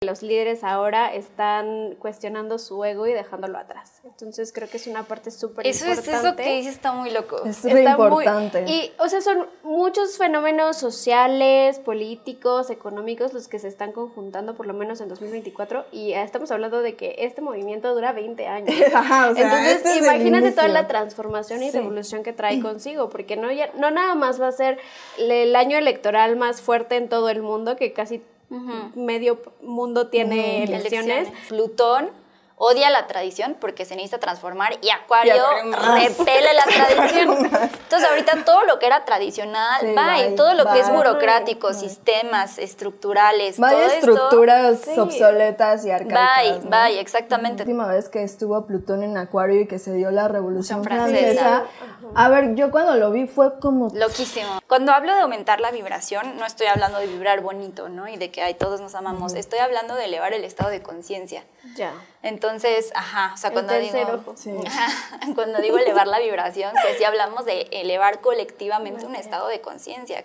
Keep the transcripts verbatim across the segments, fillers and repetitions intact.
Los líderes ahora están cuestionando su ego y dejándolo atrás. Entonces creo que es una parte súper importante. Eso es eso que dices, está muy loco. Es súper importante. Muy, y, o sea, son muchos fenómenos sociales, políticos, económicos los que se están conjuntando, por lo menos en dos mil veinticuatro, y estamos hablando de que este movimiento dura veinte años. Ajá, o sea, entonces, este imagínate toda la transformación y sí. revolución que trae consigo, porque no, ya, no nada más va a ser el año electoral más fuerte en todo el mundo, que casi Uh-huh. medio mundo tiene uh-huh. elecciones. elecciones. Plutón odia la tradición porque se necesita transformar y Acuario repele la tradición. Entonces ahorita todo lo que era tradicional, sí, va, y todo lo bye, que es burocrático, bye, sistemas estructurales, vaya todo estructuras esto, obsoletas sí. y arcaicas. Bye, ¿no? bye, exactamente. La última vez que estuvo Plutón en Acuario y que se dio la Revolución Francesa, Francesa. Uh-huh. A ver, yo cuando lo vi fue como... Loquísimo. Cuando hablo de aumentar la vibración, no estoy hablando de vibrar bonito, ¿no? Y de que ay, todos nos amamos. Uh-huh. Estoy hablando de elevar el estado de conciencia. Ya. Entonces, ajá, o sea, cuando el digo, sí. cuando digo elevar la vibración, pues sí hablamos de elevar colectivamente okay. un estado de conciencia.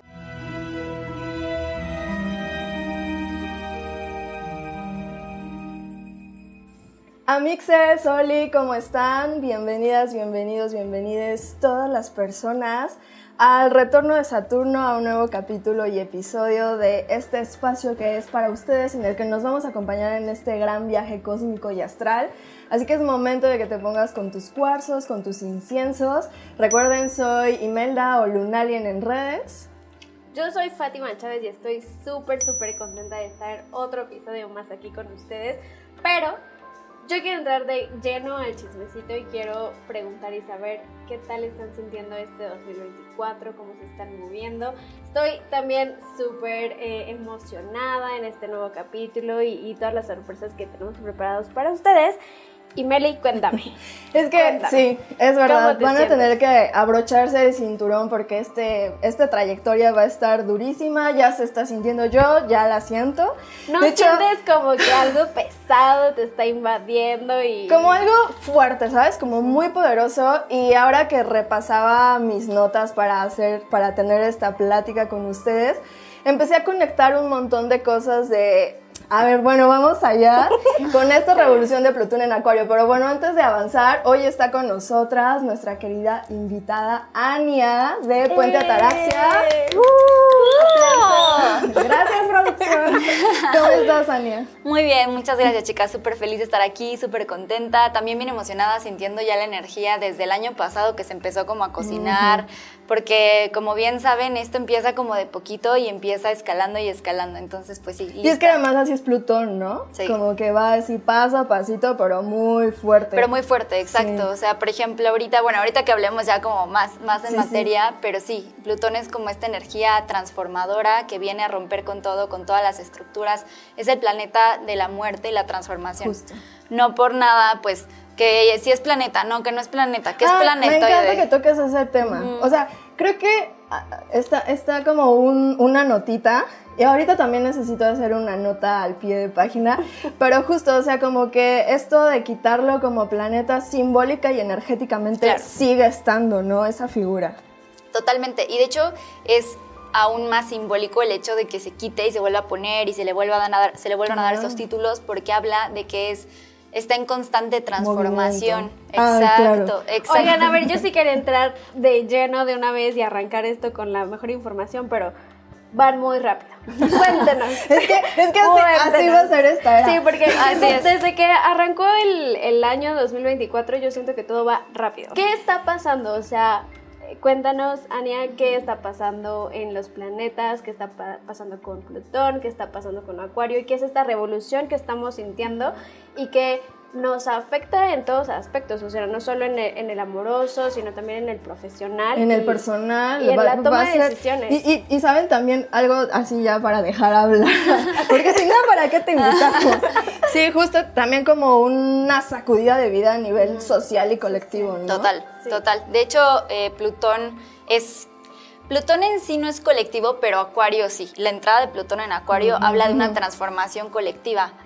Amixes, Oli, ¿cómo están? Bienvenidas, bienvenidos, bienvenides todas las personas al retorno de Saturno, a un nuevo capítulo y episodio de este espacio que es para ustedes, en el que nos vamos a acompañar en este gran viaje cósmico y astral. Así que es momento de que te pongas con tus cuarzos, con tus inciensos. Recuerden, soy Imelda o Lunalien en redes. Yo soy Fátima Chávez y estoy súper, súper contenta de estar otro episodio más aquí con ustedes, pero yo quiero entrar de lleno al chismecito y quiero preguntar y saber qué tal están sintiendo este dos mil veinticuatro, cómo se están moviendo. Estoy también súper eh, emocionada en este nuevo capítulo y, y todas las sorpresas que tenemos preparados para ustedes. Y Meli, cuéntame. Es que cuéntame. Sí, es verdad, van a tener que abrocharse el cinturón porque este, esta trayectoria va a estar durísima, ya se está sintiendo yo, ya la siento. ¿No de sientes hecho, como que algo pesado te está invadiendo? Y como algo fuerte, ¿sabes? Como muy poderoso. Y ahora que repasaba mis notas para, hacer, para tener esta plática con ustedes, empecé a conectar un montón de cosas de... A ver, bueno, vamos allá con esta revolución de Plutón en Acuario. Pero bueno, antes de avanzar, hoy está con nosotras nuestra querida invitada Ania de Puente ¡Eh! Ataraxia. ¡Uh! Gracias, producción. ¿Cómo estás, Ania? Muy bien, muchas gracias, chicas. Súper feliz de estar aquí, súper contenta. También bien emocionada, sintiendo ya la energía desde el año pasado que se empezó como a cocinar. Uh-huh. Porque, como bien saben, esto empieza como de poquito y empieza escalando y escalando. Entonces, pues sí, lista. Y es que además así es Plutón, ¿no? Sí. Como que va así paso a pasito, pero muy fuerte. Pero muy fuerte, exacto. Sí. O sea, por ejemplo, ahorita, bueno, ahorita que hablemos ya como más, más en sí, materia, sí. Pero sí, Plutón es como esta energía transformadora que viene a romper con todo, con todas las estructuras. Es el planeta de la muerte y la transformación. Justo. No por nada, pues... que si es planeta, no, que no es planeta, que ah, es planeta. Me encanta que toques ese tema. Mm. O sea, creo que está, está como un, una notita, y ahorita también necesito hacer una nota al pie de página, pero justo, o sea, como que esto de quitarlo como planeta simbólica y energéticamente claro. Sigue estando, ¿no? Esa figura. Totalmente, y de hecho es... aún más simbólico el hecho de que se quite y se vuelva a poner y se le vuelva a dar, se le vuelvan a dar esos títulos, porque habla de que es está en constante transformación. Ah, exacto, claro. exacto. Oigan, a ver, yo sí quería entrar de lleno de una vez y arrancar esto con la mejor información, pero van muy rápido. Cuéntenos. es que, es que así, así va a ser esta era. Sí, porque desde, desde que arrancó el, el año dos mil veinticuatro yo siento que todo va rápido. ¿Qué está pasando? O sea... Cuéntanos, Ania, qué está pasando en los planetas, qué está pa- pasando con Plutón, qué está pasando con Acuario y qué es esta revolución que estamos sintiendo y que nos afecta en todos aspectos, o sea, no solo en el, en el amoroso, sino también en el profesional. En y, el personal. Y en va, la toma de ser, decisiones. Y, y, y saben también algo así ya para dejar hablar, porque si no, ¿para qué te invitamos? Sí, justo también como una sacudida de vida a nivel mm. social y colectivo, ¿no? Total, sí. total. De hecho, eh, Plutón es... Plutón en sí no es colectivo, pero Acuario sí. La entrada de Plutón en Acuario uh-huh. habla de una transformación colectiva.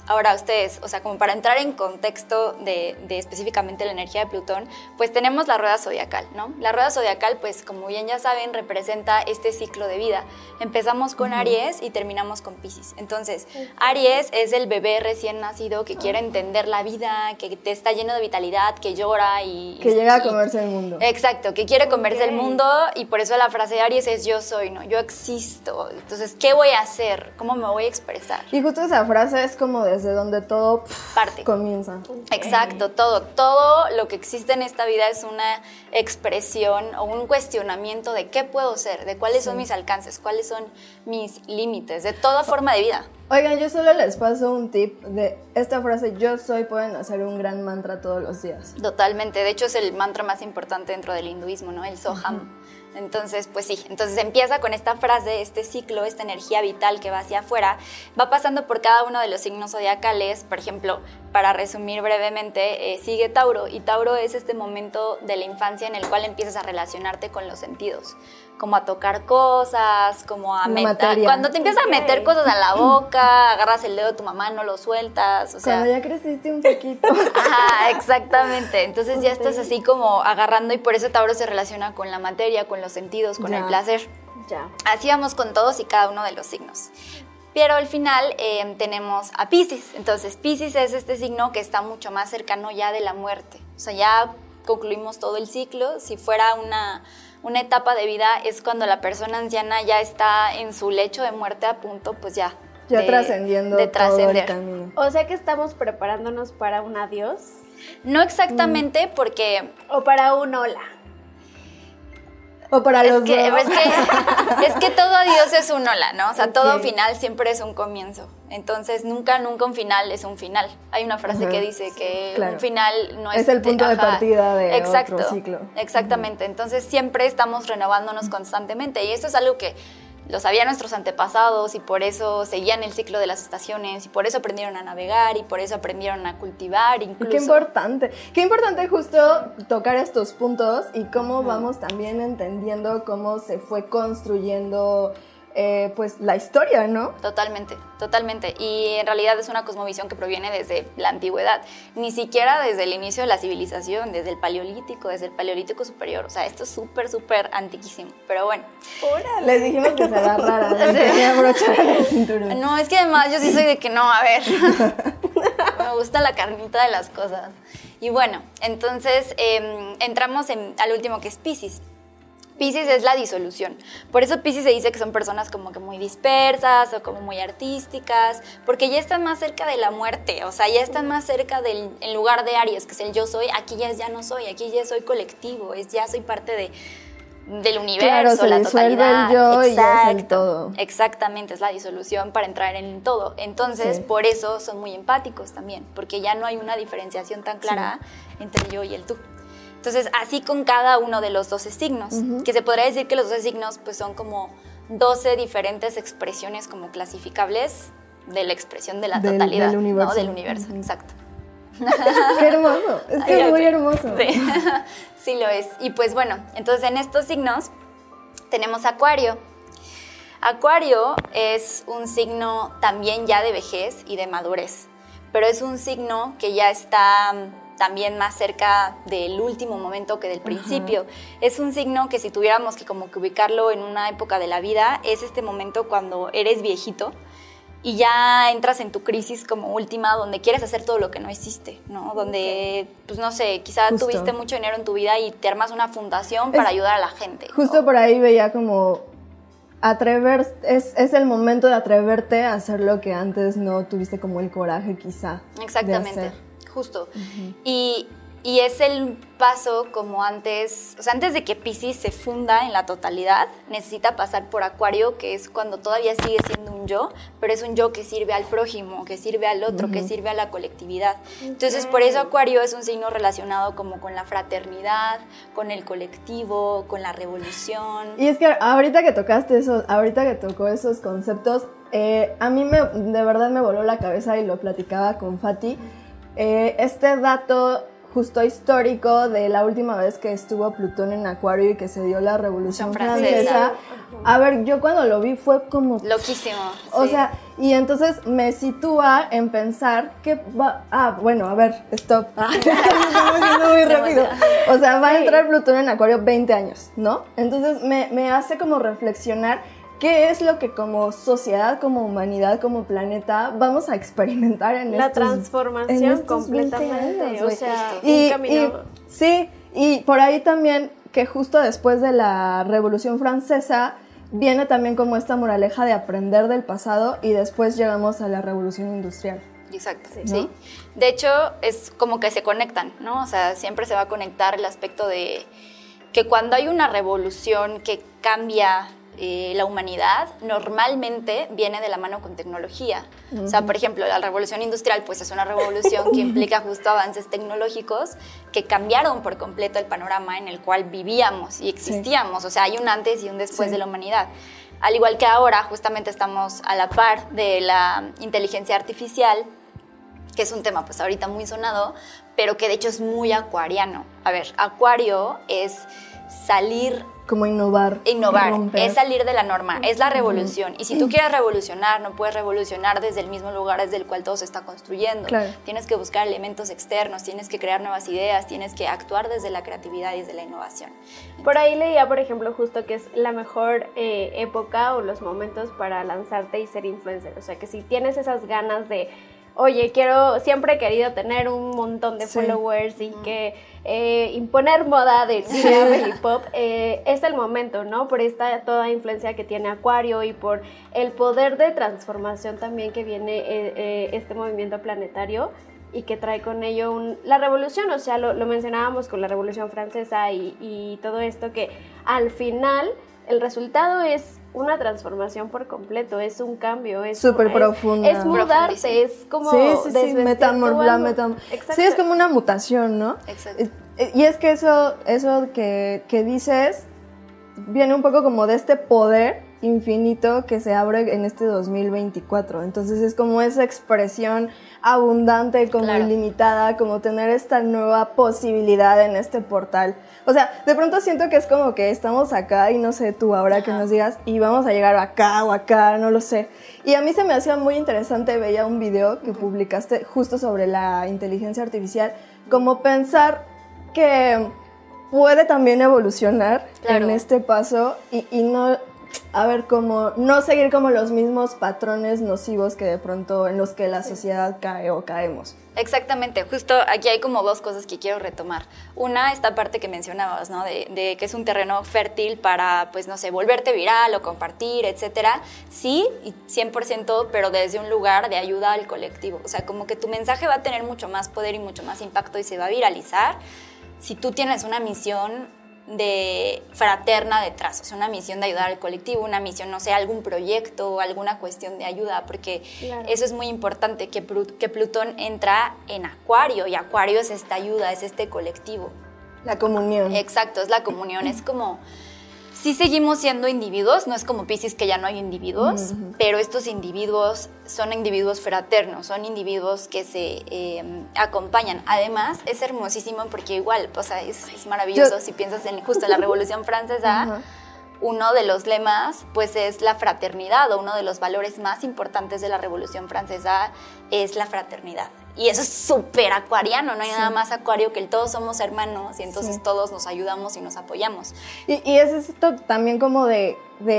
Ahora ustedes, o sea, como para entrar en contexto de, de específicamente la energía de Plutón, pues tenemos la rueda zodiacal, ¿no? La rueda zodiacal, pues como bien ya saben, representa este ciclo de vida. Empezamos con uh-huh. Aries y terminamos con Piscis. Entonces, okay. Aries es el bebé recién nacido que quiere entender la vida, que te está lleno de vitalidad, que llora y... Que y, llega a y, comerse el mundo. Exacto, que quiere comerse okay. el mundo, y por eso la frase de Aries es yo soy, ¿no? Yo existo. Entonces, ¿qué voy a hacer? ¿Cómo me voy a expresar? Y justo esa frase es como de desde donde todo pff, parte. Comienza. Okay. Exacto, todo. Todo lo que existe en esta vida es una expresión o un cuestionamiento de qué puedo ser, de cuáles sí. son mis alcances, cuáles son mis límites, de toda forma de vida. Oigan, yo solo les paso un tip de esta frase, yo soy, pueden hacer un gran mantra todos los días. Totalmente, de hecho es el mantra más importante dentro del hinduismo, ¿no? El Soham. Uh-huh. Entonces, pues sí, entonces empieza con esta frase, este ciclo, esta energía vital que va hacia afuera, va pasando por cada uno de los signos zodiacales. Por ejemplo, para resumir brevemente, eh, sigue Tauro, y Tauro es este momento de la infancia en el cual empiezas a relacionarte con los sentidos, como a tocar cosas, como a meter, cuando te empiezas okay. a meter cosas a la boca, agarras el dedo de tu mamá, no lo sueltas, o sea... Cuando ya creciste un poquito. Ajá, exactamente, entonces ya estás así como agarrando, y por eso Tauro se relaciona con la materia, con los sentidos, con ya. el placer. Ya. Así vamos con todos y cada uno de los signos. Pero al final eh, tenemos a Piscis. Entonces Piscis es este signo que está mucho más cercano ya de la muerte. O sea, ya concluimos todo el ciclo. Si fuera una, una etapa de vida, es cuando la persona anciana ya está en su lecho de muerte a punto, pues ya. Ya de, trascendiendo de trascender. todo el camino. O sea que estamos preparándonos para un adiós. No exactamente, mm. porque... O para un hola. O para es los que, dos. Es que, es que todo adiós es un hola, ¿no? O sea, okay. todo final siempre es un comienzo. Entonces, nunca, nunca un final es un final. Hay una frase uh-huh. que dice que claro. un final no es... Es el punto de, de partida de Exacto, otro ciclo. Exactamente. Uh-huh. Entonces, siempre estamos renovándonos constantemente. Y esto es algo que lo sabían nuestros antepasados, y por eso seguían el ciclo de las estaciones, y por eso aprendieron a navegar, y por eso aprendieron a cultivar incluso. Qué importante, qué importante justo tocar estos puntos y cómo uh-huh. vamos también entendiendo cómo se fue construyendo eh, pues la historia, ¿no? Totalmente, totalmente. Y en realidad es una cosmovisión que proviene desde la antigüedad, ni siquiera desde el inicio de la civilización, desde el paleolítico, desde el paleolítico superior. O sea, esto es súper, súper antiquísimo. Pero bueno. ¡Órale! Les dijimos que se agarraran, que tenía brocha en el cinturón. No, es que además yo sí soy de que no, a ver. Me gusta la carnita de las cosas. Y bueno, entonces eh, entramos en, al último, que es Piscis. Piscis es la disolución. Por eso Piscis se dice que son personas como que muy dispersas o como muy artísticas, porque ya están más cerca de la muerte, o sea, ya están más cerca del, en lugar de Aries, que es el yo soy, aquí ya es ya no soy, aquí ya soy colectivo, es ya soy parte de, del universo, claro, se la disuelve totalidad. El yo Exacto, y ya es el todo. Exactamente, es la disolución para entrar en el todo. Entonces, sí. por eso son muy empáticos también, porque ya no hay una diferenciación tan clara sí. entre el yo y el tú. Entonces, así con cada uno de los doce signos, uh-huh. que se podría decir que los doce signos pues son como doce diferentes expresiones como clasificables de la expresión de la del, totalidad, del universo. ¿no? Del universo, uh-huh. exacto. Qué hermoso, es que Ay, es muy hermoso. Sí. Sí lo es. Y pues bueno, entonces en estos signos tenemos Acuario. Acuario es un signo también ya de vejez y de madurez, pero es un signo que ya está también más cerca del último momento que del principio. Ajá. Es un signo que si tuviéramos que como que ubicarlo en una época de la vida, es este momento cuando eres viejito y ya entras en tu crisis como última, donde quieres hacer todo lo que no hiciste, ¿no? Donde, pues no sé, quizá justo. Tuviste mucho dinero en tu vida y te armas una fundación para es, ayudar a la gente. Justo ¿no? por ahí veía como atrever, es, es el momento de atreverte a hacer lo que antes no tuviste como el coraje quizá. Exactamente. De hacer. Justo. Uh-huh. Y, y es el paso como antes, o sea, antes de que Piscis se funda en la totalidad, necesita pasar por Acuario, que es cuando todavía sigue siendo un yo, pero es un yo que sirve al prójimo, que sirve al otro, uh-huh. que sirve a la colectividad. Okay. Entonces, por eso Acuario es un signo relacionado como con la fraternidad, con el colectivo, con la revolución. Y es que ahorita que tocaste eso, ahorita que tocó esos conceptos, eh, a mí me, de verdad me voló la cabeza y lo platicaba con Fati. Eh, este dato justo histórico de la última vez que estuvo Plutón en Acuario y que se dio la Revolución Francesa. Francesa. A ver, yo cuando lo vi fue como... Loquísimo. O sí. sea, Y entonces me sitúa en pensar que va... Ah, bueno, a ver, stop. Ah, estamos yendo muy rápido. O sea, va a entrar Plutón en Acuario veinte años, ¿no? Entonces me, me hace como reflexionar qué es lo que como sociedad, como humanidad, como planeta vamos a experimentar en la estos transformación en estos completamente, años, o sea, y, un camino. Y, sí, y por ahí también que justo después de la Revolución Francesa viene también como esta moraleja de aprender del pasado y después llegamos a la Revolución Industrial. Exacto, sí. ¿No? sí. De hecho, es como que se conectan, ¿no? O sea, siempre se va a conectar el aspecto de que cuando hay una revolución que cambia eh, la humanidad, normalmente viene de la mano con tecnología. Uh-huh. O sea, por ejemplo, la revolución industrial, pues es una revolución que implica justo avances tecnológicos que cambiaron por completo el panorama en el cual vivíamos y existíamos. Sí. O sea, hay un antes y un después sí. de la humanidad. Al igual que ahora, justamente estamos a la par de la inteligencia artificial, que es un tema pues ahorita muy sonado, pero que de hecho es muy acuariano. A ver, Acuario es salir... Como innovar. Innovar, romper. Es salir de la norma, es la revolución. Y si tú quieres revolucionar, no puedes revolucionar desde el mismo lugar desde el cual todo se está construyendo. Claro. Tienes que buscar elementos externos, tienes que crear nuevas ideas, tienes que actuar desde la creatividad y desde la innovación. Por ahí leía, por ejemplo, justo que es la mejor eh, época o los momentos para lanzarte y ser influencer. O sea, que si tienes esas ganas de... Oye, quiero, siempre he querido tener un montón de sí. followers y que eh, imponer moda de cine, hip hop, eh, es el momento, ¿no? Por esta toda influencia que tiene Acuario y por el poder de transformación también que viene eh, eh, este movimiento planetario y que trae con ello un, la revolución, o sea, lo, lo mencionábamos con la Revolución Francesa y, y todo esto que al final el resultado es una transformación por completo, es un cambio, es súper profunda. Es, es mudarte, es como sí, sí, sí, metamorfla, metam sí, es como una mutación, ¿no? Exacto. Y es que eso, eso que, que dices viene un poco como de este poder infinito que se abre en este dos mil veinticuatro. Entonces es como esa expresión abundante, como claro. ilimitada, como tener esta nueva posibilidad en este portal. O sea, de pronto siento que es como que estamos acá y no sé tú ahora Ajá. que nos digas y vamos a llegar acá o acá, no lo sé. Y a mí se me hacía muy interesante, veía un video que publicaste justo sobre la inteligencia artificial, como pensar que puede también evolucionar claro. en este paso y, y no... A ver, como no seguir como los mismos patrones nocivos que de pronto en los que la sociedad cae o caemos. Exactamente, justo aquí hay como dos cosas que quiero retomar. Una, esta parte que mencionabas, ¿no? De, de que es un terreno fértil para, pues no sé, volverte viral o compartir, etcétera. Sí, cien por ciento, pero desde un lugar de ayuda al colectivo. O sea, como que tu mensaje va a tener mucho más poder y mucho más impacto y se va a viralizar si tú tienes una misión de fraterna detrás, o sea, una misión de ayudar al colectivo, una misión, no sé, algún proyecto, alguna cuestión de ayuda, porque claro. eso es muy importante, que, que Plutón entra en Acuario, y Acuario es esta ayuda, es este colectivo. La comunión. Exacto, es la comunión, es como... Sí seguimos siendo individuos, no es como Piscis que ya no hay individuos, uh-huh. pero estos individuos son individuos fraternos, son individuos que se eh, acompañan. Además, es hermosísimo porque igual, o sea, es, es maravilloso. Yo... Si piensas en justo en la Revolución Francesa, uh-huh. uno de los lemas, pues, es la fraternidad, o uno de los valores más importantes de la Revolución Francesa es la fraternidad. Y eso es súper acuariano, no hay sí. nada más acuario que el todos somos hermanos y entonces sí. todos nos ayudamos y nos apoyamos. Y, y es esto también como de,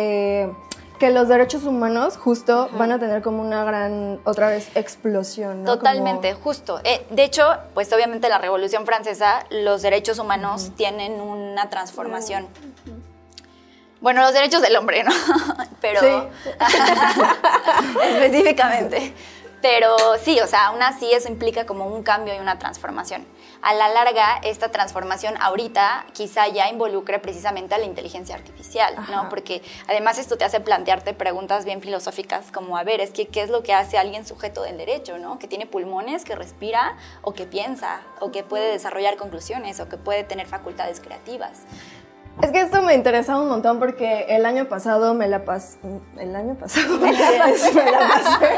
de que los derechos humanos justo uh-huh. van a tener como una gran, otra vez, explosión, ¿no? Totalmente, como... justo. Eh, de hecho, pues obviamente la Revolución Francesa, los derechos humanos uh-huh. tienen una transformación. Uh-huh. Bueno, los derechos del hombre, ¿no? Pero sí. específicamente. Pero sí, o sea, aún así eso implica como un cambio y una transformación. A la larga, esta transformación ahorita quizá ya involucre precisamente a la inteligencia artificial, Ajá. ¿no? Porque además esto te hace plantearte preguntas bien filosóficas como, a ver, es que ¿qué es lo que hace alguien sujeto del derecho, ¿no? Que tiene pulmones, que respira, o que piensa, o que puede desarrollar conclusiones, o que puede tener facultades creativas. Es que esto me interesa un montón porque el año pasado me la pasé... ¿El año pasado? me la pasé. Me la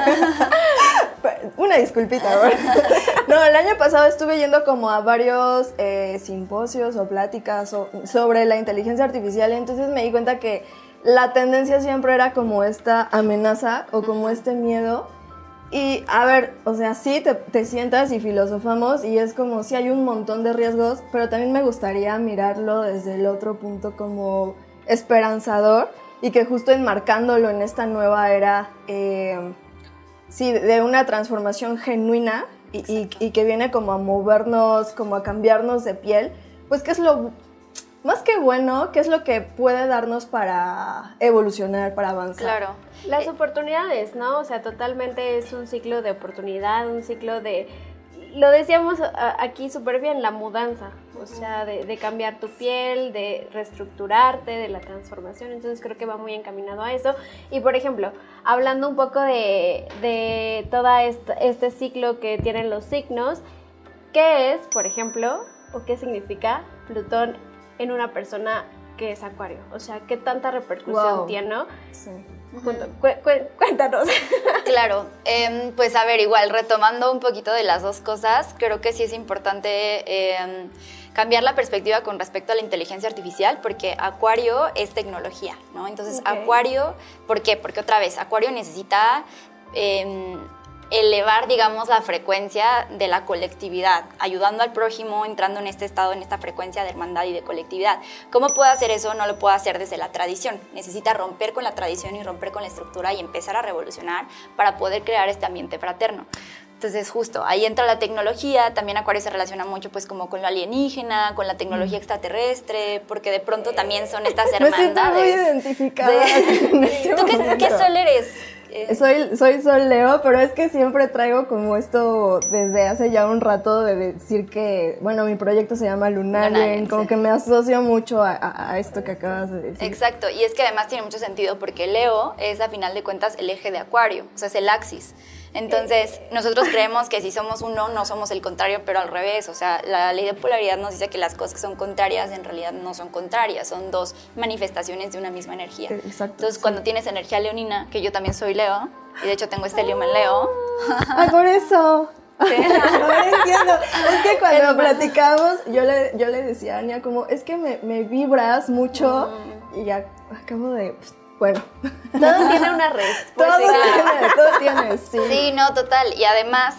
pasé. Una disculpita, ¿verdad? No, el año pasado estuve yendo como a varios eh, simposios o pláticas o, sobre la inteligencia artificial y entonces me di cuenta que la tendencia siempre era como esta amenaza o como este miedo. Y a ver, o sea, sí te, te sientas y filosofamos y es como sí hay un montón de riesgos, pero también me gustaría mirarlo desde el otro punto como esperanzador y que justo enmarcándolo en esta nueva era, eh, sí, de una transformación genuina y, y, y que viene como a movernos, como a cambiarnos de piel, pues qué es lo más que bueno, qué es lo que puede darnos para evolucionar, para avanzar. Claro. Las oportunidades, ¿no? O sea, totalmente es un ciclo de oportunidad, un ciclo de... Lo decíamos aquí súper bien, la mudanza, o sea, de, de cambiar tu piel, de reestructurarte, de la transformación, entonces creo que va muy encaminado a eso. Y por ejemplo, hablando un poco de, de todo este, este ciclo que tienen los signos, ¿qué es, por ejemplo, o qué significa Plutón en una persona que es Acuario? O sea, ¿qué tanta repercusión Wow. tiene? Sí. Junto, cu cu cuéntanos. Claro, eh, pues a ver, igual retomando un poquito de las dos cosas, creo que sí es importante eh, cambiar la perspectiva con respecto a la inteligencia artificial, porque Acuario es tecnología, ¿no? Entonces, Okay. Acuario, ¿por qué? Porque otra vez, Acuario necesita eh, elevar, digamos, la frecuencia de la colectividad, ayudando al prójimo, entrando en este estado, en esta frecuencia de hermandad y de colectividad. ¿Cómo puede hacer eso? No lo puede hacer desde la tradición. Necesita romper con la tradición y romper con la estructura y empezar a revolucionar para poder crear este ambiente fraterno. Entonces, justo, ahí entra la tecnología. También Acuario se relaciona mucho pues como con lo alienígena, con la tecnología extraterrestre, porque de pronto también son estas Me siento muy hermandades. identificada. Sí. En este ¿Tú qué, momento. qué sol eres? Eh, Soy, soy Sol Leo, pero es que siempre traigo como esto desde hace ya un rato de decir que, bueno, mi proyecto se llama Lunarien, Lunarien, como sí. que me asocio mucho a, a, a esto que acabas de decir. Exacto, y es que además tiene mucho sentido porque Leo es a final de cuentas el eje de Acuario, o sea, es el axis. Entonces, nosotros creemos que si somos uno, no somos el contrario, pero al revés. O sea, la ley de polaridad nos dice que las cosas que son contrarias en realidad no son contrarias, son dos manifestaciones de una misma energía. Exacto. Entonces, Sí. cuando tienes energía leonina, que yo también soy Leo, y de hecho tengo estelium en Leo. Ay, por eso. Ahora entiendo. Es que cuando platicamos, yo le, yo le decía a Ania como, es que me, me vibras mucho Mm. y ya acabo de, pues, bueno. Todo tiene una respuesta. Todo claro. tiene, todo tiene, sí. Sí, no, total. Y además,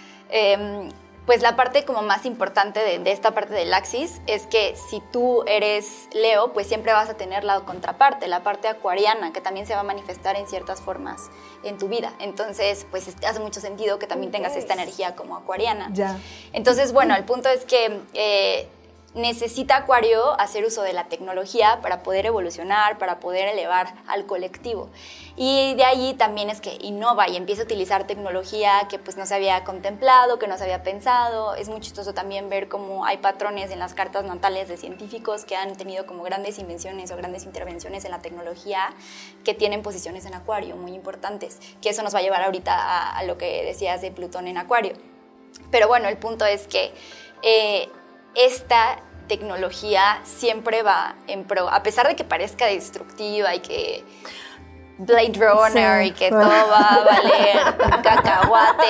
eh, pues la parte como más importante de, de esta parte del axis es que si tú eres Leo, pues siempre vas a tener la contraparte, la parte acuariana, que también se va a manifestar en ciertas formas en tu vida. Entonces, pues hace mucho sentido que también tengas esta energía como acuariana. Ya. Entonces, bueno, el punto es que eh, necesita Acuario hacer uso de la tecnología para poder evolucionar, para poder elevar al colectivo. Y de ahí también es que innova y empieza a utilizar tecnología que pues no se había contemplado, que no se había pensado. Es muy chistoso también ver cómo hay patrones en las cartas natales de científicos que han tenido como grandes invenciones o grandes intervenciones en la tecnología que tienen posiciones en Acuario muy importantes, que eso nos va a llevar ahorita a, a lo que decías de Plutón en Acuario. Pero bueno, el punto es que eh, esta tecnología siempre va en pro, a pesar de que parezca destructiva y que Blade Runner Sí. y que todo va a valer un cacahuate.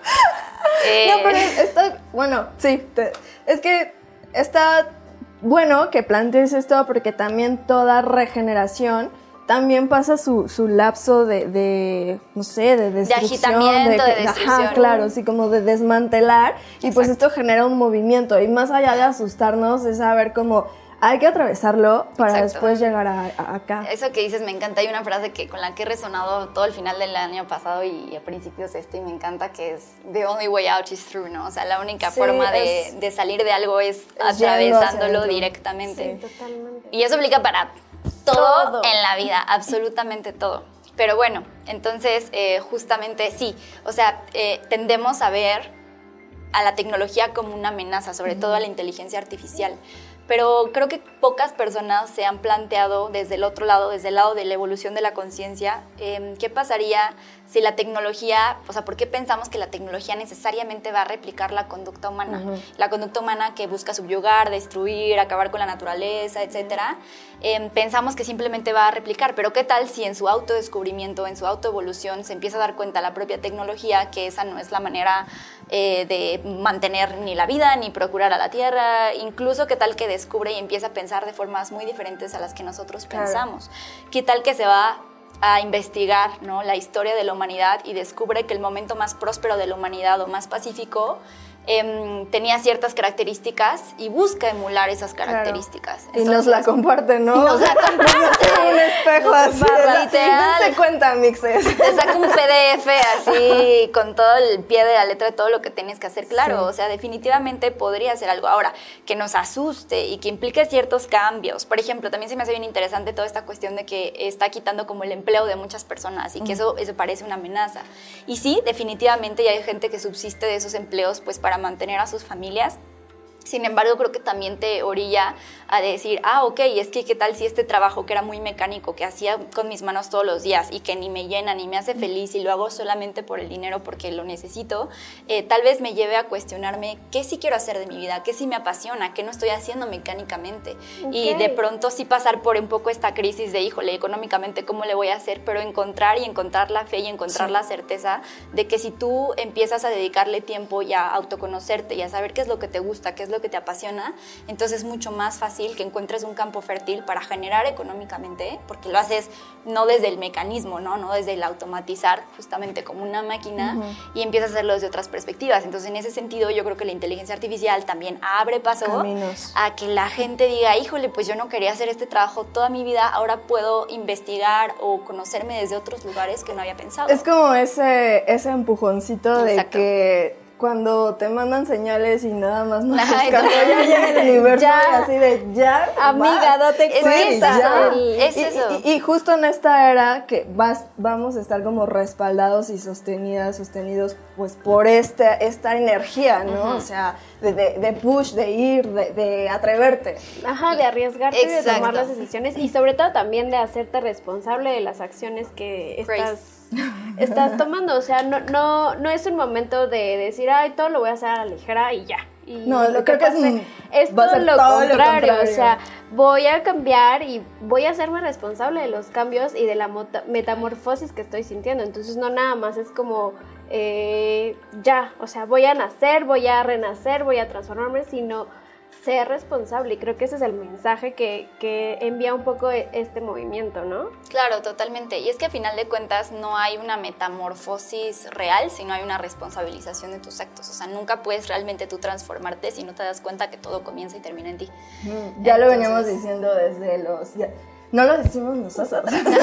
eh, No, pero está, bueno, sí, te- es que está bueno que plantees esto porque también toda regeneración también pasa su, su lapso de, de, no sé, de destrucción. agitamiento, de que- destrucción. Ajá, claro, sí, como de desmantelar. Y pues Exacto. esto genera un movimiento. Y más allá de asustarnos, es saber cómo hay que atravesarlo para Exacto. después llegar a, a acá. Eso que dices me encanta. Hay una frase que con la que he resonado todo el final del año pasado y a principios de este y me encanta, que es the only way out is through, ¿no? O sea, la única Sí, forma de, es- de salir de algo es, es yendo hacia atravesándolo adentro. directamente. Sí, totalmente. Y eso aplica para todo, Todo. en la vida, absolutamente todo. Pero bueno, entonces eh, justamente sí, o sea, eh, tendemos a ver a la tecnología como una amenaza, sobre todo a la inteligencia artificial. Pero creo que pocas personas se han planteado desde el otro lado, desde el lado de la evolución de la conciencia, eh, qué pasaría si la tecnología, o sea, ¿por qué pensamos que la tecnología necesariamente va a replicar la conducta humana? Ujú. La conducta humana que busca subyugar, destruir, acabar con la naturaleza, etcétera. Eh, pensamos que simplemente va a replicar, pero ¿qué tal si en su autodescubrimiento, en su autoevolución, se empieza a dar cuenta la propia tecnología que esa no es la manera eh, de mantener ni la vida, ni procurar a la tierra, incluso qué tal que descubre y empieza a pensar de formas muy diferentes a las que nosotros Claro. pensamos. Qué tal que se va a investigar, ¿no?, la historia de la humanidad y descubre que el momento más próspero de la humanidad o más pacífico eh, tenía ciertas características y busca emular esas características. Claro. Y nos la comparte, ¿no? Y nos O sea, la comparte. un espejo así. barra, de literal. Dense cuenta, mixes. Te saca un P D F así con todo el pie de la letra de todo lo que tienes que hacer. Claro, Sí. o sea, definitivamente podría ser algo. Ahora, que nos asuste y que implique ciertos cambios. Por ejemplo, también se me hace bien interesante toda esta cuestión de que está quitando como el empleo de muchas personas y que eso, eso parece una amenaza. Y sí, definitivamente ya hay gente que subsiste de esos empleos pues para mantener a sus familias. Sin embargo, creo que también te orilla a decir, ah, ok, es que qué tal si este trabajo que era muy mecánico, que hacía con mis manos todos los días y que ni me llena, ni me hace feliz y lo hago solamente por el dinero porque lo necesito, eh, tal vez me lleve a cuestionarme qué sí quiero hacer de mi vida, qué sí me apasiona, qué no estoy haciendo mecánicamente. Okay. Y de pronto sí pasar por un poco esta crisis de, híjole, económicamente, ¿cómo le voy a hacer? Pero encontrar y encontrar la fe y encontrar sí. la certeza de que si tú empiezas a dedicarle tiempo y a autoconocerte y a saber qué es lo que te gusta, qué es lo que te apasiona, entonces es mucho más fácil que encuentres un campo fértil para generar económicamente, porque lo haces no desde el mecanismo, no, no desde el automatizar justamente como una máquina, uh-huh. y empiezas a hacerlo desde otras perspectivas. Entonces, en ese sentido, yo creo que la inteligencia artificial también abre paso Caminos. a que la gente diga, híjole, pues yo no quería hacer este trabajo toda mi vida, ahora puedo investigar o conocerme desde otros lugares que no había pensado. Es como ese, ese empujoncito Exacto. de que cuando te mandan señales y nada más no Ay, cuando ya llega el universo ya, así de ya amiga, date cuenta. Ya. Es y, eso. Y, y justo en esta era que vas, vamos a estar como respaldados y sostenidas, sostenidos pues por esta, esta energía, ¿no? Uh-huh. O sea, de, de, de push, de ir, de, de atreverte. Ajá, de arriesgarte, Exacto. de tomar las decisiones y sobre todo también de hacerte responsable de las acciones que estás... estás tomando, o sea, no, no, no es un momento de decir, ay, todo lo voy a hacer a la ligera y ya. Y no, lo creo que es, un, es todo, lo, todo contrario, lo contrario, o sea, voy a cambiar y voy a hacerme responsable de los cambios y de la metamorfosis que estoy sintiendo, entonces no nada más es como, eh, ya, o sea, voy a nacer, voy a renacer, voy a transformarme, sino ser responsable, y creo que ese es el mensaje que, que envía un poco este movimiento, ¿no? Claro, totalmente, y es que a final de cuentas no hay una metamorfosis real, sino hay una responsabilización de tus actos, o sea, nunca puedes realmente tú transformarte si no te das cuenta que todo comienza y termina en ti. Mm, ya Entonces, lo veníamos diciendo desde los... Ya, no lo decimos nosotros,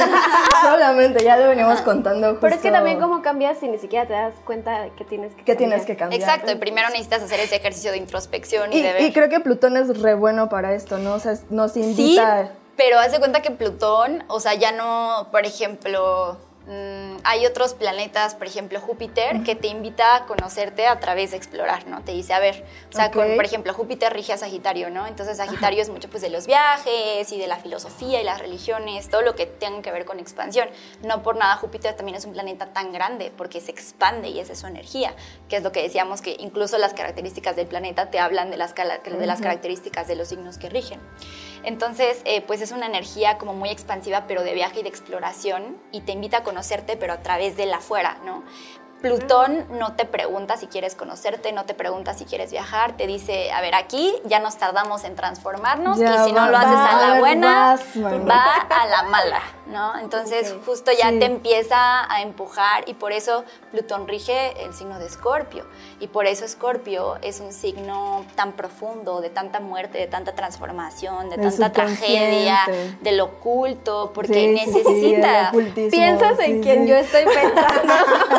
solamente ya lo veníamos contando justo. Pero es que también cómo cambias si ni siquiera te das cuenta de que tienes que, que cambiar. tienes que cambiar. Exacto, y primero necesitas hacer ese ejercicio de introspección y, y de ver. Y creo que Plutón es re bueno para esto, ¿no? O sea, nos invita... Sí, pero haz de cuenta que Plutón, o sea, ya no, por ejemplo... Mm, hay otros planetas, por ejemplo Júpiter, que te invita a conocerte a través de explorar, ¿no? Te dice, a ver, o sea, okay. con, por ejemplo, Júpiter rige a Sagitario, ¿no? Entonces Sagitario Ajá. es mucho pues de los viajes y de la filosofía y las religiones, todo lo que tenga que ver con expansión. No por nada Júpiter también es un planeta tan grande, porque se expande y esa es su energía, que es lo que decíamos, que incluso las características del planeta te hablan de las, de las características de los signos que rigen. Entonces, eh, pues es una energía como muy expansiva, pero de viaje y de exploración, y te invita a conocerte, pero a través del afuera, ¿no? Plutón no te pregunta si quieres conocerte, no te pregunta si quieres viajar, te dice, a ver, aquí ya nos tardamos en transformarnos ya y si va, no lo haces va, a la buena, vas, va a la mala, ¿no? Entonces okay. justo ya sí. te empieza a empujar, y por eso Plutón rige el signo de Escorpio, y por eso Escorpio es un signo tan profundo, de tanta muerte, de tanta transformación, de, de tanta tragedia, de lo oculto, porque sí, necesita... Sí, sí, Piensas en sí, quien sí. yo estoy pensando.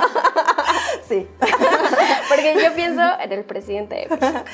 Sí. Porque yo pienso en el presidente.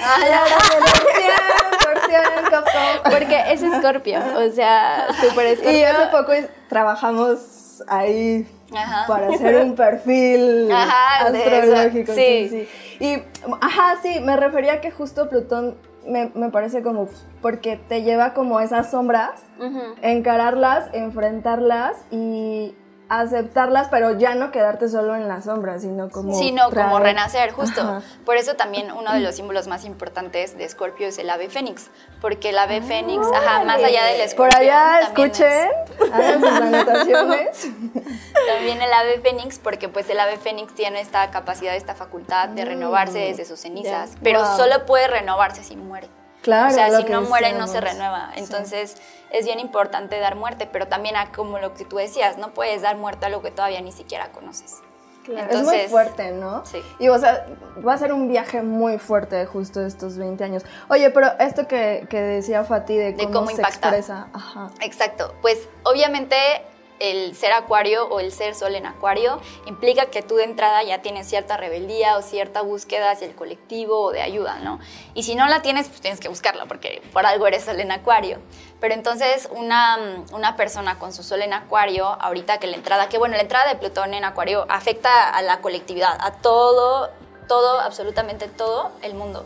Porque es Escorpio, o sea, súper Escorpio. Y hace poco trabajamos ahí ajá. para hacer un perfil ajá, astrológico. Sí. Sí, sí. Y, ajá, sí, me refería a que justo Plutón me, me parece como, porque te lleva como esas sombras, uh-huh. encararlas, enfrentarlas y... aceptarlas, pero ya no quedarte solo en la sombra, sino como sino traer... como renacer, justo. Ajá. Por eso también uno de los símbolos más importantes de Escorpio es el ave fénix, porque el ave fénix, ajá, más allá del escorpión, por allá también escuchen, es... hagan sus anotaciones. También el ave fénix, porque pues el ave fénix tiene esta capacidad, esta facultad de renovarse desde sus cenizas, Yeah. pero Wow. solo puede renovarse si muere. Claro, o sea, lo si que no muere no se decíamos. renueva. Sí. Entonces es bien importante dar muerte, pero también a como lo que tú decías, no puedes dar muerte a lo que todavía ni siquiera conoces. Claro, Entonces, es muy fuerte, ¿no? Sí. Y o sea, va a ser un viaje muy fuerte justo estos veinte años. Oye, pero esto que, que decía Fati de cómo, De cómo se impacta. expresa. Ajá. Exacto, pues obviamente el ser acuario o el ser sol en acuario implica que tú de entrada ya tienes cierta rebeldía o cierta búsqueda hacia el colectivo o de ayuda, ¿no? Y si no la tienes, pues tienes que buscarla porque por algo eres sol en acuario. Pero entonces una, una persona con su sol en acuario, ahorita que la entrada, que bueno, la entrada de Plutón en acuario afecta a la colectividad, a todo, todo, absolutamente todo el mundo.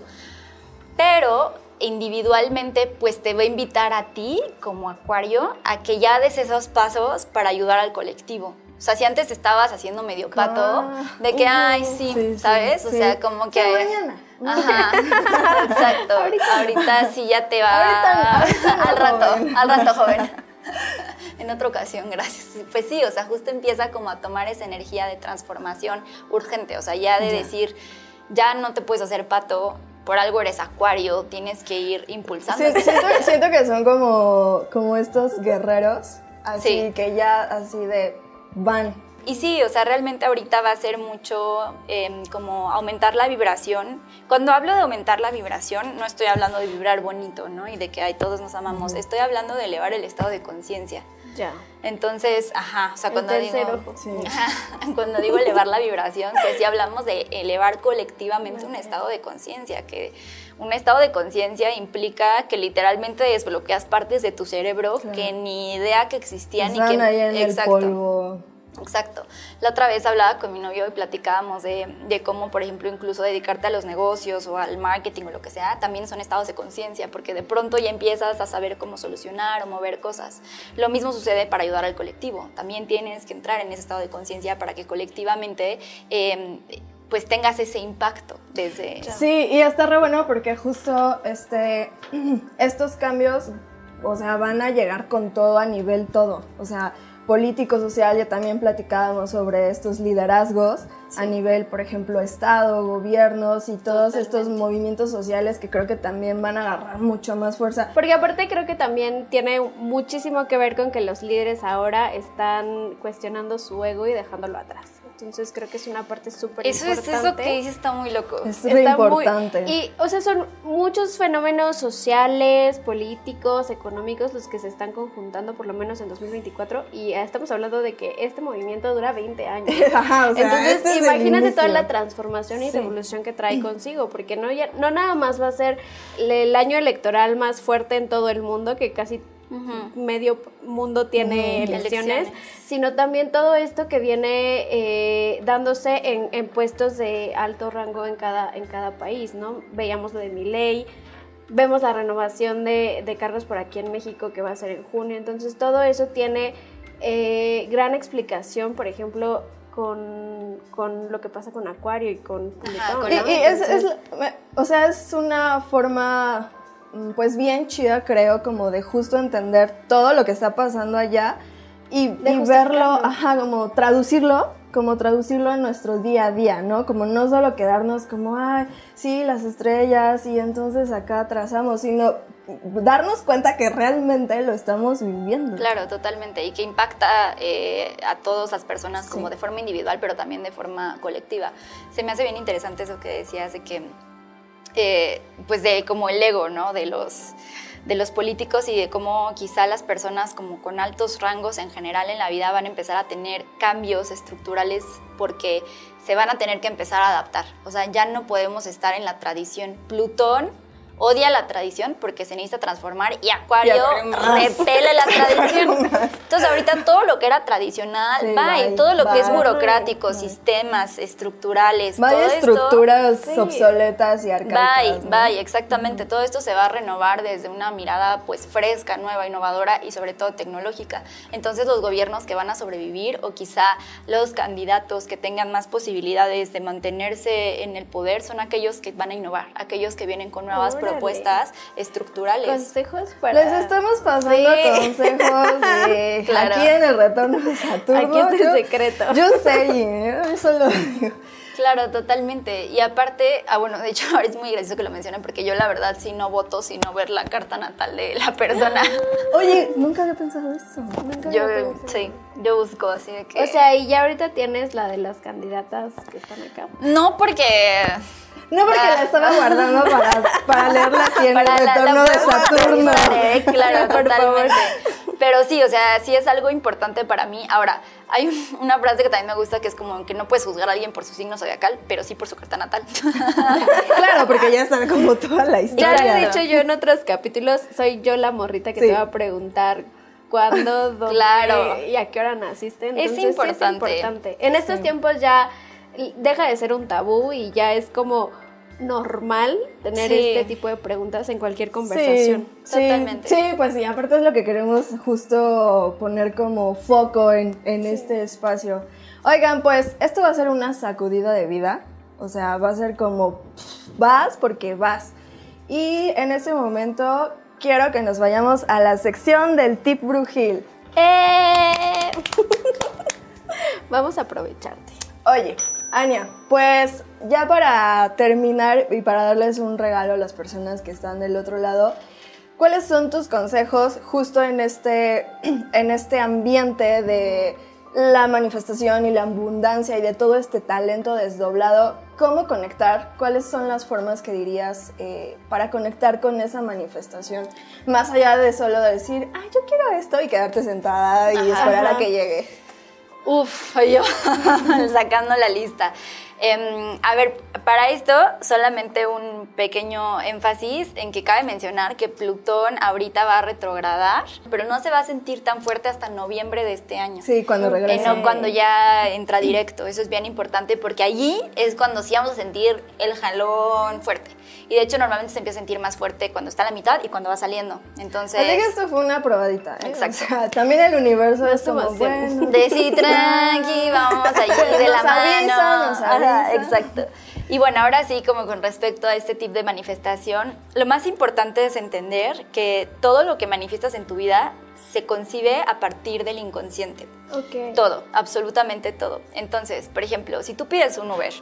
Pero individualmente pues te va a invitar a ti como acuario a que ya des esos pasos para ayudar al colectivo. O sea, si antes estabas haciendo medio pato, Ah, de que, uh, ay, sí, sí, ¿sabes? sí, o sí. sea, como que... Sí, mañana. Ajá, exacto. Ahorita. Ahorita sí ya te va... Ahorita- ahorita no, al rato, joven. al rato, joven. En otra ocasión, gracias. Pues sí, o sea, justo empieza como a tomar esa energía de transformación urgente, o sea, ya de Ya. decir, ya no te puedes hacer pato, por algo eres acuario, tienes que ir impulsando. Sí, siento, siento que son como, como estos guerreros, así Sí. que ya así de van. Y sí, o sea, realmente ahorita va a ser mucho eh, como aumentar la vibración. Cuando hablo de aumentar la vibración, no estoy hablando de vibrar bonito, ¿no? Y de que ay, todos nos amamos. Uh-huh. Estoy hablando de elevar el estado de conciencia. Ya. Entonces, ajá, o sea, cuando El digo, tercer ojo. Sí. cuando digo elevar la vibración, pues sí hablamos de elevar colectivamente un estado de conciencia, que un estado de conciencia implica que literalmente desbloqueas partes de tu cerebro Claro. que ni idea que existían y Están que ahí en exacto. el polvo. Exacto. La otra vez hablaba con mi novio y platicábamos de, de cómo, por ejemplo, incluso dedicarte a los negocios o al marketing o lo que sea, también son estados de conciencia, porque de pronto ya empiezas a saber cómo solucionar o mover cosas. Lo mismo sucede para ayudar al colectivo. También tienes que entrar en ese estado de conciencia para que colectivamente eh, pues tengas ese impacto desde... Sí, y está re bueno porque justo este, estos cambios, o sea, van a llegar con todo a nivel todo, o sea, político, social, ya también platicábamos sobre estos liderazgos sí. a nivel, por ejemplo, Estado, gobiernos y todos Totalmente. Estos movimientos sociales que creo que también van a agarrar mucho más fuerza. Porque aparte creo que también tiene muchísimo que ver con que los líderes ahora están cuestionando su ego y dejándolo atrás. Entonces creo que es una parte súper importante. Eso es eso que dices, está muy loco. Es muy importante. Muy, y, o sea, son muchos fenómenos sociales, políticos, económicos los que se están conjuntando, por lo menos en dos mil veinticuatro, y estamos hablando de que este movimiento dura veinte años. Ajá, o sea, entonces, este imagínate toda la transformación y sí. revolución que trae consigo, porque no, ya, no nada más va a ser el año electoral más fuerte en todo el mundo, que casi Uh-huh. medio mundo tiene uh-huh. elecciones, elecciones, sino también todo esto que viene eh, dándose en, en puestos de alto rango en cada, en cada país, ¿no? Veíamos lo de Milei, vemos la renovación de, de cargos por aquí en México que va a ser en junio, entonces todo eso tiene eh, gran explicación, por ejemplo, con, con lo que pasa con Acuario y con Plutón. Y, y es, es, o sea, es una forma... pues bien chida, creo, como de justo entender todo lo que está pasando allá y, y verlo, ajá, como traducirlo, como traducirlo en nuestro día a día, ¿no? Como no solo quedarnos como, ay, sí, las estrellas y entonces acá trazamos, sino darnos cuenta que realmente lo estamos viviendo. Claro, totalmente, y que impacta eh, a todas las personas sí. como de forma individual, pero también de forma colectiva. Se me hace bien interesante eso que decías de que Eh, pues de como el ego, ¿no? De los, de los políticos y de cómo quizá las personas como con altos rangos en general en la vida van a empezar a tener cambios estructurales porque se van a tener que empezar a adaptar. O sea, ya no podemos estar en la tradición. Plutón odia la tradición porque se necesita transformar y Acuario Y Acuario repele la tradición. Entonces ahorita todo lo que era tradicional, Sí, va, y bye, todo lo que bye. es burocrático, Bye. sistemas estructurales, Vaya todo estructuras Sí. obsoletas y esto, arcaicas. bye, ¿no? bye, exactamente. Todo esto se va a renovar desde una mirada pues fresca, nueva, innovadora y sobre todo tecnológica. Entonces los gobiernos que van a sobrevivir o quizá los candidatos que tengan más posibilidades de mantenerse en el poder son aquellos que van a innovar, aquellos que vienen con nuevas Órale. propuestas estructurales. Consejos para... Les estamos pasando Sí. consejos de Claro. aquí en el retorno de Saturno. Aquí está el Yo- secreto. Yo sé, y yo solo digo. Claro, totalmente. Y aparte, ah, bueno, de hecho ahora es muy gracioso que lo mencionen porque yo la verdad sí no voto sino ver la carta natal de la persona. Oye, nunca había pensado eso. Nunca Yo, había pensado. sí, yo busco así de que... O sea, y ya ahorita tienes la de las candidatas que están acá. no porque... No, porque Ah. la estaba guardando para, para leerla aquí en Para el la- retorno la de puedo Saturno. actualizar, ¿eh? Claro, Por totalmente. Pero sí, o sea, sí es algo importante para mí. Ahora, hay un- una frase que también me gusta que es como que no puedes juzgar a alguien por su signo zodiacal, pero sí por su carta natal. Claro, porque ya está como toda la Ya historia. lo he dicho yo en otros capítulos, soy yo la morrita que Sí. te va a preguntar cuándo, dónde Claro. y a qué hora naciste. Entonces, sí importante. es importante. En estos tiempos ya deja de ser un tabú y ya es como normal tener Sí. este tipo de preguntas en cualquier conversación. Sí, sí, Totalmente. Sí, pues sí, aparte es lo que queremos justo poner como foco en, en este espacio. Oigan, pues esto va a ser una sacudida de vida. O sea, va a ser como pff, vas porque vas. Y en este momento quiero que nos vayamos a la sección del tip brujil. ¡Eh! Vamos a aprovecharte. Oye, Ania, pues ya para terminar y para darles un regalo a las personas que están del otro lado, ¿cuáles son tus consejos justo en este, en este ambiente de la manifestación y la abundancia y de todo este talento desdoblado? ¿Cómo conectar? ¿Cuáles son las formas que dirías eh, para conectar con esa manifestación? Más allá de solo decir, ay, yo quiero esto y quedarte sentada y Ajá. esperar a Ajá. que llegue. Uf, yo sacando la lista. Eh, a ver, para esto solamente un pequeño énfasis en que cabe mencionar que Plutón ahorita va a retrogradar, pero no se va a sentir tan fuerte hasta noviembre de este año. Sí, cuando Ok. Eh, regrese. no cuando ya entra directo, eso es bien importante porque allí es cuando sí vamos a sentir el jalón fuerte. Y de hecho normalmente se empieza a sentir más fuerte cuando está a la mitad y cuando va saliendo. Entonces... Así que esto fue una probadita, ¿eh? Exacto. O sea, también el universo No es como, somos bueno... De sí, tranqui, vamos allí de la Nos avisa, mano. nos Ajá, avisa. exacto. Y bueno, ahora sí, como con respecto a este tipo de manifestación, lo más importante es entender que todo lo que manifiestas en tu vida se concibe a partir del inconsciente. Ok. Todo, absolutamente todo. Entonces, por ejemplo, si tú pides un Uber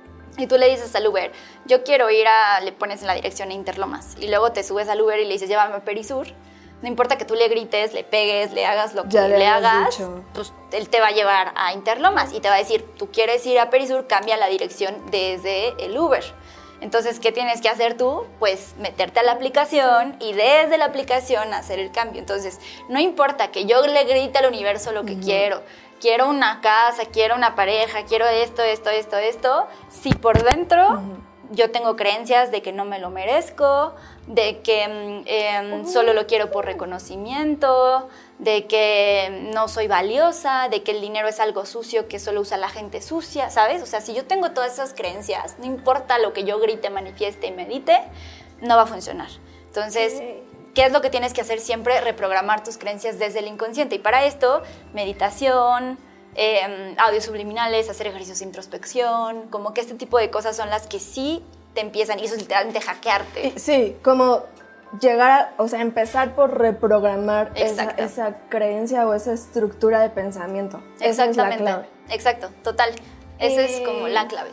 y tú le dices al Uber, yo quiero ir a, le pones en la dirección a Interlomas y luego te subes al Uber y le dices, llévame a Perisur, no importa que tú le grites, le pegues, le hagas lo que Ya le le habías hagas, dicho. pues él te va a llevar a Interlomas y te va a decir, tú quieres ir a Perisur, cambia la dirección desde el Uber. Entonces, ¿qué tienes que hacer tú? Pues meterte a la aplicación y desde la aplicación hacer el cambio. Entonces, no importa que yo le grite al universo lo que uh-huh. quiero, quiero una casa, quiero una pareja, quiero esto, esto, esto, esto, si por dentro uh-huh. yo tengo creencias de que no me lo merezco, de que eh, uh-huh. solo lo quiero por reconocimiento, de que no soy valiosa, de que el dinero es algo sucio que solo usa la gente sucia, ¿sabes? O sea, si yo tengo todas esas creencias, no importa lo que yo grite, manifieste y medite, no va a funcionar. Entonces, sí. ¿qué es lo que tienes que hacer siempre? Reprogramar tus creencias desde el inconsciente. Y para esto, meditación, eh, audios subliminales, hacer ejercicios de introspección, como que este tipo de cosas son las que sí te empiezan, y eso es literalmente hackearte. Sí, como llegar a, o sea, empezar por reprogramar esa, esa creencia o esa estructura de pensamiento. Exactamente. Esa es la clave. Exacto, total. Esa eh... es como la clave.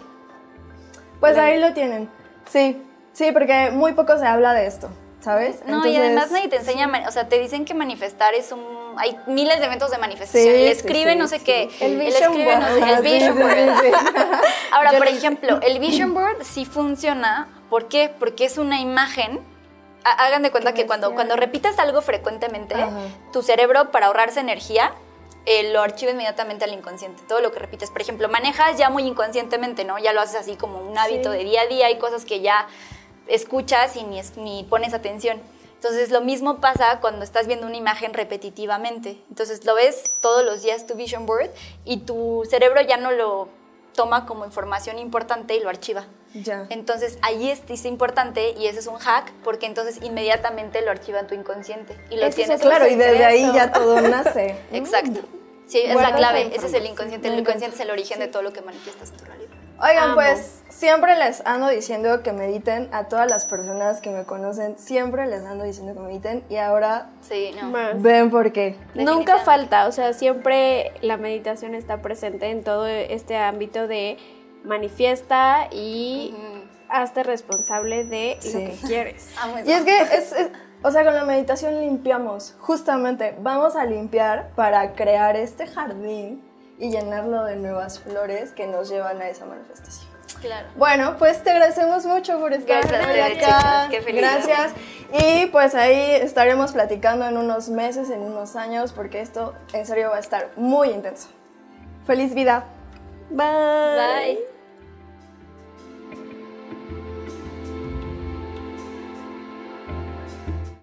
Pues ahí lo tienen. Sí, sí, porque muy poco se habla de esto, ¿sabes? No, Entonces, y además nadie te enseña, o sea, te dicen que manifestar es un... Hay miles de eventos de manifestación. Sí, él escribe sí, no sé sí, qué. sí. El él vision escribe, board. no sé, el Sí, vision sí, board. sí, sí. Ahora, Yo por no ejemplo, el vision board sí funciona. ¿Por qué? Porque es una imagen. Hagan de cuenta que cuando, cuando repites algo frecuentemente, Ajá. tu cerebro, para ahorrarse energía, eh, lo archiva inmediatamente al inconsciente. Todo lo que repites. Por ejemplo, manejas ya muy inconscientemente, ¿no? Ya lo haces así como un hábito Sí. de día a día. Hay cosas que ya escuchas y ni, ni pones atención. Entonces, lo mismo pasa cuando estás viendo una imagen repetitivamente. Entonces, lo ves todos los días tu vision board y tu cerebro ya no lo toma como información importante y lo archiva. Ya. Entonces, ahí es, es importante y ese es un hack porque entonces inmediatamente lo archiva en tu inconsciente. Y lo Es tienes eso, claro, y desde ahí secreto. ya todo nace. Exacto. Sí, es Guardas la clave. la Ese es el inconsciente. El información. inconsciente es el origen de todo lo que manifiestas en tu realidad. Oigan, Amo. pues siempre les ando diciendo que mediten. A todas las personas que me conocen, siempre les ando diciendo que mediten. Y ahora Sí, no. Más. ven por qué. Nunca falta, o sea, siempre la meditación está presente en todo este ámbito de manifiesta y Ujú. hazte responsable de Sí. lo que quieres. Amo eso. Y es que, es, es- o sea, con la meditación limpiamos. Justamente, vamos a limpiar para crear este jardín y llenarlo de nuevas flores que nos llevan a esa manifestación. Claro. Bueno, pues te agradecemos mucho por estar Gracias a hoy ustedes, acá. chicas, qué feliz. Gracias. Y pues ahí estaremos platicando en unos meses, en unos años, porque esto en serio va a estar muy intenso. Feliz vida. Bye. Bye.